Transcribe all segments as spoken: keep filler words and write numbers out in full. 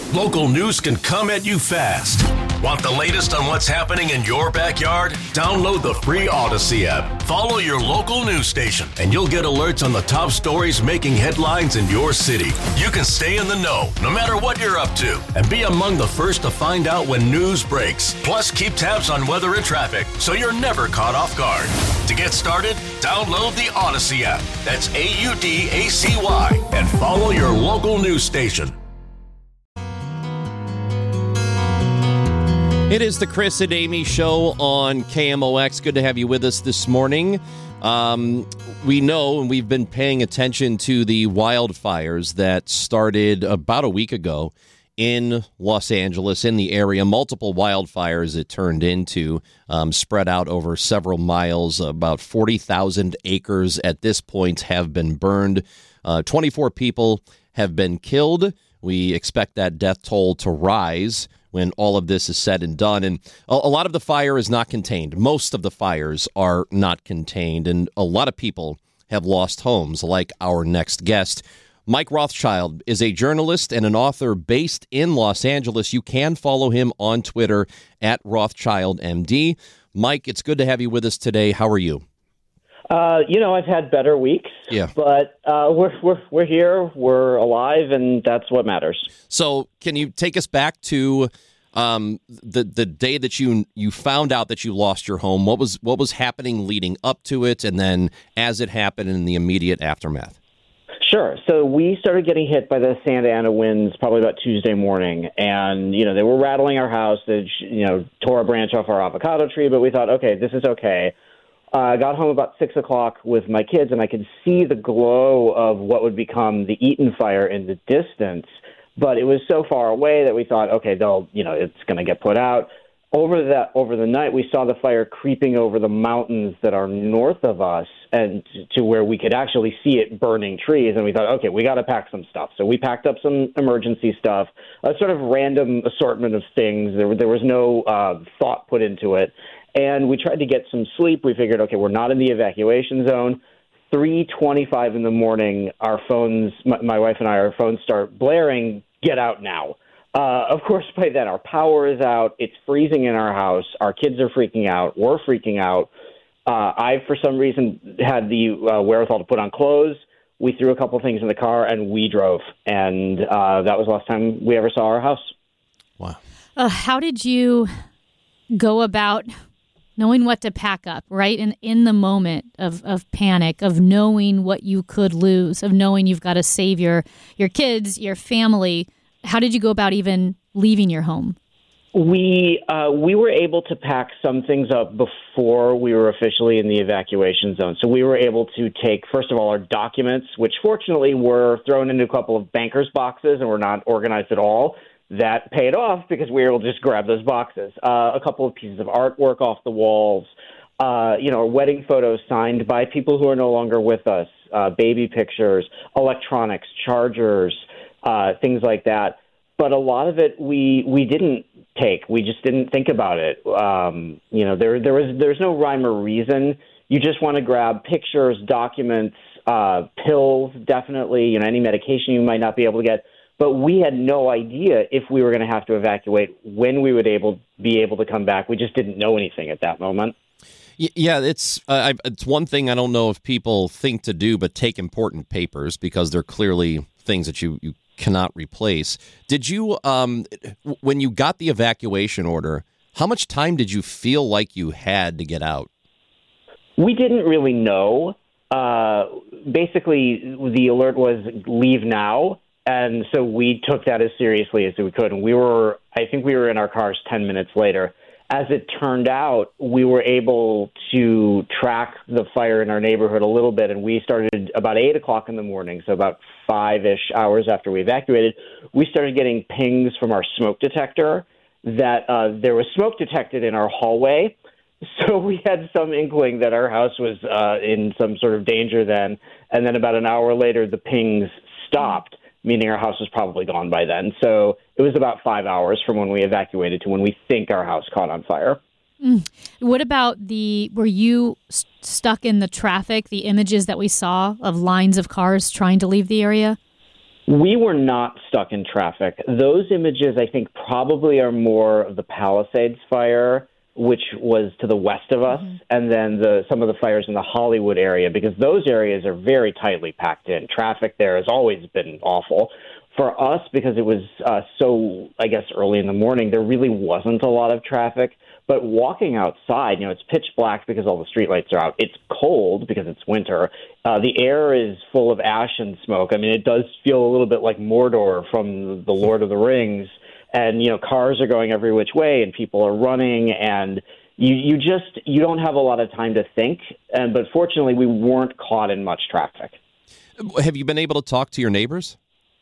Local news can come at you fast. Want the latest on what's happening in your backyard? Download the free Odyssey app. Follow your local news station, and you'll get alerts on the top stories making headlines in your city. You can stay in the know, no matter what you're up to, and be among the first to find out when news breaks. Plus, keep tabs on weather and traffic, so you're never caught off guard. To get started, download the Odyssey app. That's A U D A C Y, and follow your local news station. It is the Chris and Amy Show on K M O X. Good to have you with us this morning. Um, we know, and we've been paying attention to the wildfires that started about a week ago in Los Angeles, in the area. Multiple wildfires it turned into, um, spread out over several miles. About forty thousand acres at this point have been burned. Uh, twenty-four people have been killed. We expect that death toll to rise when all of this is said and done. And a, a lot of the fire is not contained. Most of the fires are not contained. And a lot of people have lost homes, like our next guest. Mike Rothschild is a journalist and an author based in Los Angeles. You can follow him on Twitter at Rothschild M D. Mike, it's good to have you with us today. How are you? Uh, you know, I've had better weeks, yeah. but uh, we're we're we're here, we're alive, and that's what matters. So, can you take us back to um, the the day that you you found out that you lost your home? What was what was happening leading up to it, and then as it happened in the immediate aftermath? Sure. So we started getting hit by the Santa Ana winds probably about Tuesday morning, and you know they were rattling our house. They you know tore a branch off our avocado tree, but we thought, okay, this is okay. I uh, got home about six o'clock with my kids, and I could see the glow of what would become the Eaton fire in the distance. But it was so far away that we thought, okay, they'll, you know, it's going to get put out. Over that, over the night, we saw the fire creeping over the mountains that are north of us, and to where we could actually see it burning trees. And we thought, okay, we got to pack some stuff. So we packed up some emergency stuff, a sort of random assortment of things. There, there was no uh, thought put into it. And we tried to get some sleep. We figured, okay, we're not in the evacuation zone. three twenty-five in the morning, our phones, my, my wife and I, our phones start blaring, get out now. Uh, of course, by then, our power is out. It's freezing in our house. Our kids are freaking out. We're freaking out. Uh, I, for some reason, had the uh, wherewithal to put on clothes. We threw a couple things in the car, and we drove. And uh, that was the last time we ever saw our house. Wow. Uh, how did you go about knowing what to pack up, right? In in the moment of, of panic, of knowing what you could lose, of knowing you've got to save your, your kids, your family, how did you go about even leaving your home? We uh, we were able to pack some things up before we were officially in the evacuation zone. So we were able to take, first of all, our documents, which fortunately were thrown into a couple of bankers' boxes and were not organized at all. That paid off because we were able to just grab those boxes. Uh, a couple of pieces of artwork off the walls, uh, you know, wedding photos signed by people who are no longer with us, uh, baby pictures, electronics, chargers, uh, things like that. But a lot of it we we didn't take. We just didn't think about it. Um, you know, there there was there's no rhyme or reason. You just want to grab pictures, documents, uh, pills, definitely. You know, any medication you might not be able to get. But we had no idea if we were going to have to evacuate, when we would able be able to come back. We just didn't know anything at that moment. Yeah, it's uh, it's one thing I don't know if people think to do, but take important papers because they're clearly things that you, you cannot replace. Did you, um, when you got the evacuation order, how much time did you feel like you had to get out? We didn't really know. Uh, basically, the alert was leave now. And so we took that as seriously as we could. And we were, I think we were in our cars ten minutes later. As it turned out, we were able to track the fire in our neighborhood a little bit. And we started about eight o'clock in the morning, so about five-ish hours after we evacuated. We started getting pings from our smoke detector that uh, there was smoke detected in our hallway. So we had some inkling that our house was uh, in some sort of danger then. And then about an hour later, the pings stopped, meaning our house was probably gone by then. So it was about five hours from when we evacuated to when we think our house caught on fire. Mm. What about the, were you st- stuck in the traffic, the images that we saw of lines of cars trying to leave the area? We were not stuck in traffic. Those images, I think, probably are more of the Palisades fire, which was to the west of us, mm-hmm. and then the some of the fires in the Hollywood area, because those areas are very tightly packed in. Traffic there has always been awful. For us, because it was uh, so, I guess, early in the morning, there really wasn't a lot of traffic. But walking outside, you know, it's pitch black because all the streetlights are out. It's cold because it's winter. Uh, the air is full of ash and smoke. I mean, it does feel a little bit like Mordor from The Lord of the Rings. And, you know, cars are going every which way and people are running. And you, you just, you don't have a lot of time to think. And But fortunately, we weren't caught in much traffic. Have you been able to talk to your neighbors?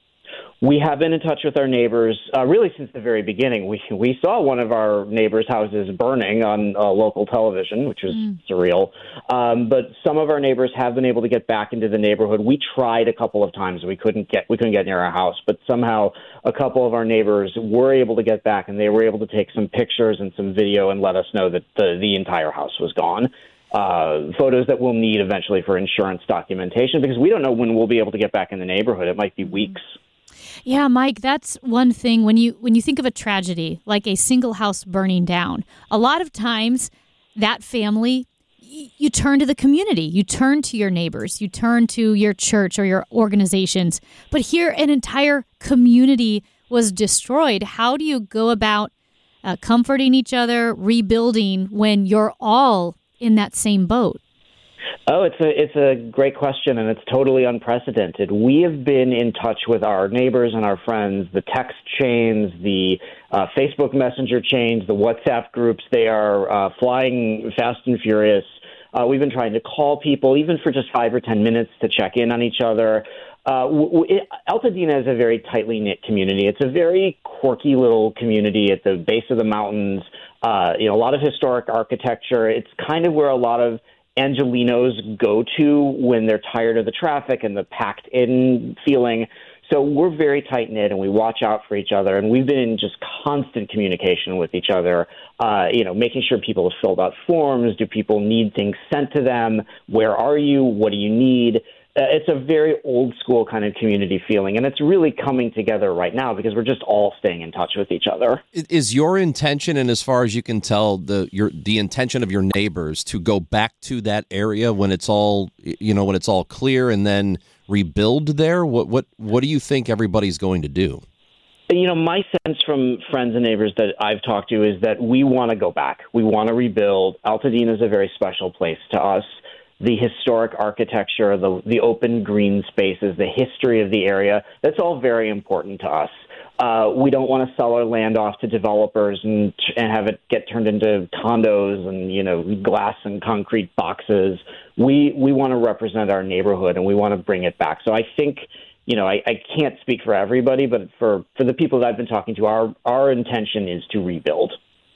We have been in touch with our neighbors uh, really since the very beginning. We we saw one of our neighbors' houses burning on uh, local television, which was mm. surreal. Um, but some of our neighbors have been able to get back into the neighborhood. We tried a couple of times. We couldn't get we couldn't get near our house, but somehow a couple of our neighbors were able to get back, and they were able to take some pictures and some video and let us know that the, the entire house was gone. Uh, photos that we'll need eventually for insurance documentation, because we don't know when we'll be able to get back in the neighborhood. It might be weeks. Yeah, Mike, that's one thing when you when you think of a tragedy like a single house burning down, a lot of times that family, y- you turn to the community, you turn to your neighbors, you turn to your church or your organizations. But here an entire community was destroyed. How do you go about uh, comforting each other, rebuilding when you're all in that same boat? Oh, it's a it's a great question, and it's totally unprecedented. We have been in touch with our neighbors and our friends, the text chains, the uh, Facebook Messenger chains, the WhatsApp groups. They are uh, flying fast and furious. Uh, we've been trying to call people, even for just five or ten minutes, to check in on each other. Uh, w- it, Altadena is a very tightly knit community. It's a very quirky little community at the base of the mountains. Uh, you know, a lot of historic architecture. It's kind of where a lot of Angelenos go to when they're tired of the traffic and the packed-in feeling. So we're very tight-knit, and we watch out for each other, and we've been in just constant communication with each other, uh, you know, making sure people have filled out forms. Do people need things sent to them? Where are you? What do you need? Uh, it's a very old-school kind of community feeling, and it's really coming together right now because we're just all staying in touch with each other. Is your intention, and as far as you can tell, the your the intention of your neighbors to go back to that area when it's all, you know, when it's all clear, and then rebuild there? What what what do you think everybody's going to do? You know, my sense from friends and neighbors that I've talked to is that we want to go back. We want to rebuild. Altadena is a very special place to us. The historic architecture, the the open green spaces, the history of the area, that's all very important to us. Uh, we don't want to sell our land off to developers and and have it get turned into condos and, you know, glass and concrete boxes. We we want to represent our neighborhood, and we want to bring it back. So I think, you know, I, I can't speak for everybody, but for, for the people that I've been talking to, our our intention is to rebuild.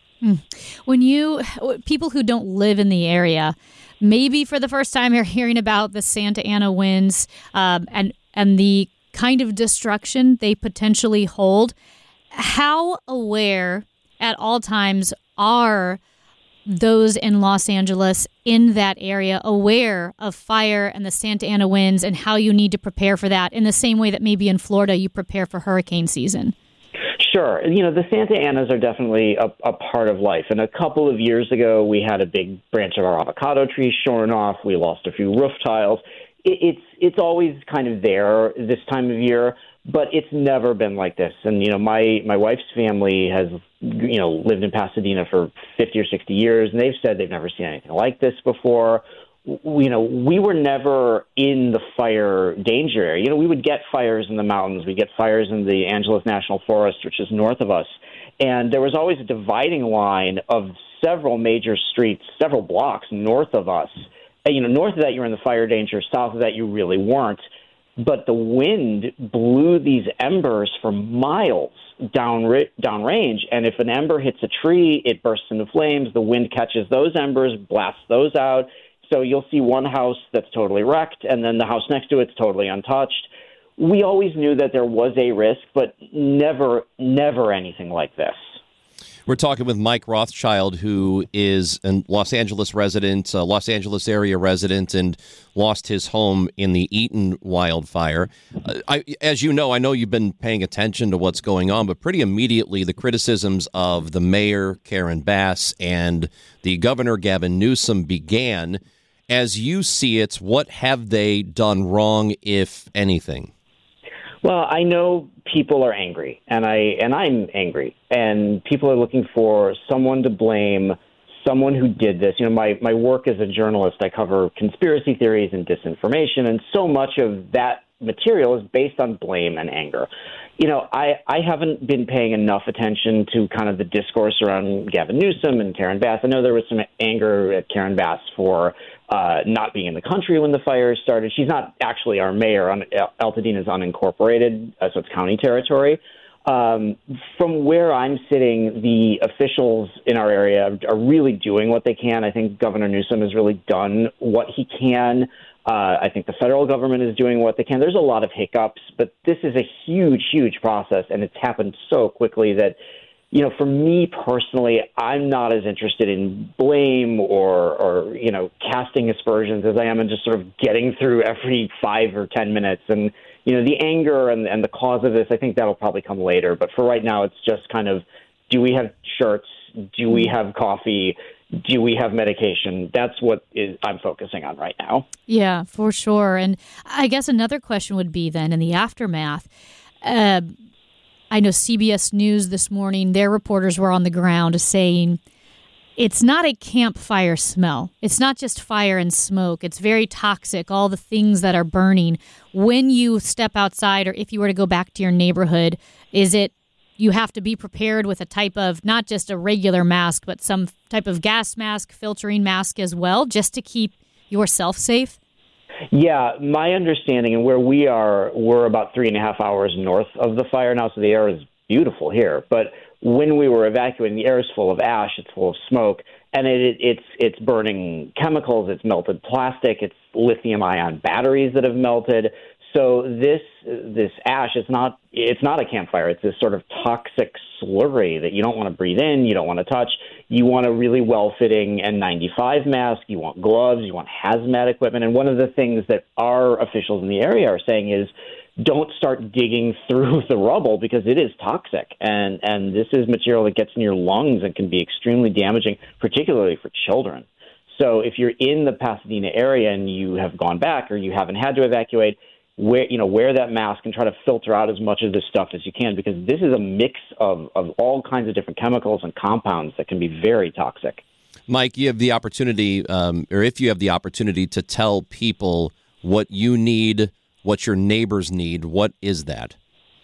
When you, people who don't live in the area, maybe for the first time you're hearing about the Santa Ana winds um, and and the kind of destruction they potentially hold, how aware at all times are those in Los Angeles, in that area, aware of fire and the Santa Ana winds and how you need to prepare for that in the same way that maybe in Florida you prepare for hurricane season? Sure. You know, the Santa Anas are definitely a, a part of life. And a couple of years ago, we had a big branch of our avocado tree shorn off. We lost a few roof tiles. It, it's it's always kind of there this time of year, but it's never been like this. And, you know, my, my wife's family has, you know, lived in Pasadena for fifty or sixty years, and they've said they've never seen anything like this before. You know, we were never in the fire danger area. You know, we would get fires in the mountains. We'd get fires in the Angeles National Forest, which is north of us. And there was always a dividing line of several major streets, several blocks north of us. And, you know, north of that, you were in the fire danger. South of that, you really weren't. But the wind blew these embers for miles down downrange. And if an ember hits a tree, it bursts into flames. The wind catches those embers, blasts those out. So you'll see one house that's totally wrecked, and then the house next to it's totally untouched. We always knew that there was a risk, but never, never anything like this. We're talking with Mike Rothschild, who is a Los Angeles resident, a Los Angeles area resident, and lost his home in the Eaton wildfire. Uh, I, as you know, I know you've been paying attention to what's going on, but pretty immediately the criticisms of the mayor, Karen Bass, and the governor, Gavin Newsom, began. As you see it, what have they done wrong, if anything? Well, I know people are angry, and I and I'm angry, and people are looking for someone to blame, someone who did this. You know, my, my work as a journalist, I cover conspiracy theories and disinformation, and so much of that material is based on blame and anger. You know, I, I haven't been paying enough attention to kind of the discourse around Gavin Newsom and Karen Bass. I know there was some anger at Karen Bass for uh, not being in the country when the fire started. She's not actually our mayor. Altadena is unincorporated, uh, so it's county territory. Um, from where I'm sitting, the officials in our area are really doing what they can. I think Governor Newsom has really done what he can. Uh, I think the federal government is doing what they can. There's a lot of hiccups, but this is a huge, huge process, and it's happened so quickly that, you know, for me personally, I'm not as interested in blame or, or, you know, casting aspersions as I am in just sort of getting through every five or ten minutes. And, you know, the anger and, and the cause of this, I think that'll probably come later. But for right now, it's just kind of, do we have shirts? Do we have coffee? Do we have medication? That's what is, I'm focusing on right now. Yeah, for sure. And I guess another question would be then in the aftermath. Uh, I know C B S News this morning, their reporters were on the ground saying it's not a campfire smell. It's not just fire and smoke. It's very toxic, all the things that are burning. When you step outside or if you were to go back to your neighborhood, is it you have to be prepared with a type of, not just a regular mask, but some type of gas mask, filtering mask as well, just to keep yourself safe? Yeah, my understanding, and where we are, we're about three and a half hours north of the fire now, so the air is beautiful here. But when we were evacuating, the air is full of ash, it's full of smoke, and it, it, it's it's burning chemicals, it's melted plastic, it's lithium-ion batteries that have melted. So this this ash is not it's not a campfire. It's this sort of toxic slurry that you don't want to breathe in, you don't want to touch. You want a really well-fitting N ninety-five mask. You want gloves. You want hazmat equipment. And one of the things that our officials in the area are saying is, don't start digging through the rubble because it is toxic, and and this is material that gets in your lungs and can be extremely damaging, particularly for children. So if you're in the Pasadena area and you have gone back or you haven't had to evacuate, wear, you know, wear that mask and try to filter out as much of this stuff as you can, because this is a mix of, of all kinds of different chemicals and compounds that can be very toxic. Mike, you have the opportunity, um, or if you have the opportunity to tell people what you need, what your neighbors need, what is that?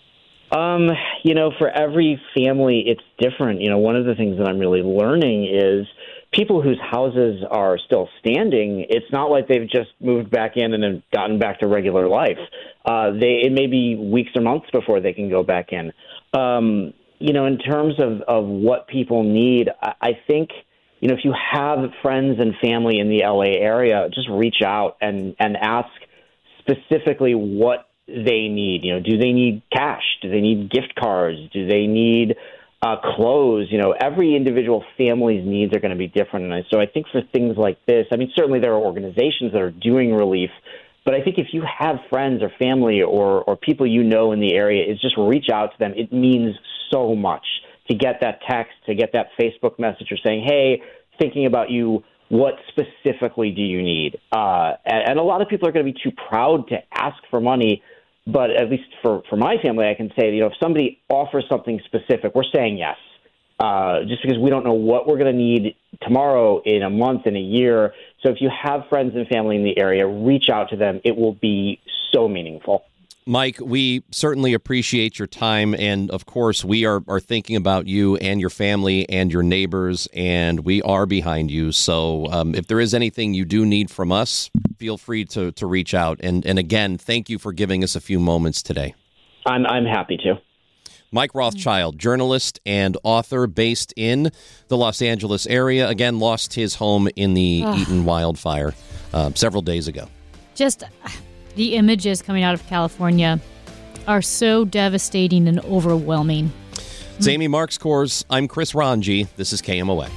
Um, you know, for every family, it's different. You know, one of the things that I'm really learning is people whose houses are still standing, it's not like they've just moved back in and have gotten back to regular life. Uh, they it may be weeks or months before they can go back in. Um, you know, in terms of, of what people need, I, I think, you know, if you have friends and family in the L A area, just reach out and, and ask specifically what they need. You know, do they need cash? Do they need gift cards? Do they need Uh, clothes? You know, every individual family's needs are going to be different. And so I think for things like this, I mean, certainly there are organizations that are doing relief, but I think if you have friends or family or, or people you know in the area, is just reach out to them. It means so much to get that text, to get that Facebook message or saying, hey, thinking about you, what specifically do you need? Uh, and, and a lot of people are going to be too proud to ask for money. But at least for, for my family, I can say, you know, if somebody offers something specific, we're saying yes, uh, just because we don't know what we're going to need tomorrow, in a month, in a year. So if you have friends and family in the area, reach out to them. It will be so meaningful. Mike, we certainly appreciate your time. And, of course, we are, are thinking about you and your family and your neighbors, and we are behind you. So um, if there is anything you do need from us, feel free to, to reach out. And, and, again, thank you for giving us a few moments today. I'm, I'm happy to. Mike Rothschild, journalist and author based in the Los Angeles area, again, lost his home in the Ugh. Eaton wildfire uh, several days ago. Just the images coming out of California are so devastating and overwhelming. It's Amy Marks Course. I'm Chris Ranji. This is K M O X.